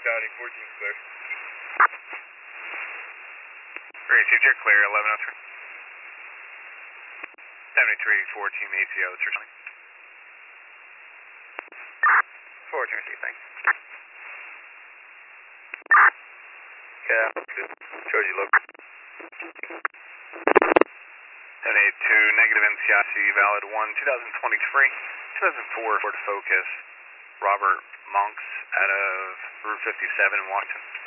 County, 14 clear. Received, you're clear, 1103. 7314 ATO, that's your 14 received, thanks. Yeah, good. Shows you look. 782, negative NCIC, valid 1, 2023, 2004 Ford Focus, Robert Monks out of Route 57 in Washington.